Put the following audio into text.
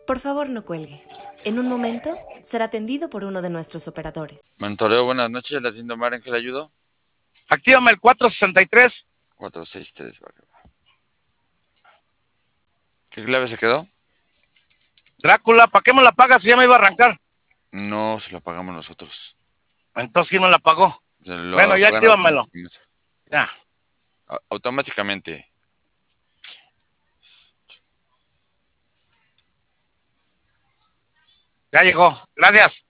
Por favor, no cuelgue. En un momento será atendido por uno de nuestros operadores. Mentoreo, buenas noches, la tienda Mar, ¿en qué le ayudo? Actívame el 463. 463, va. ¿Qué clave se quedó? Drácula, ¿para qué me la pagas si ya me iba a arrancar? No, se la pagamos nosotros. Entonces, ¿quién me la pagó? Bueno, ya Pagan actívamelo. Ya. Automáticamente. Ya llegó. Gracias.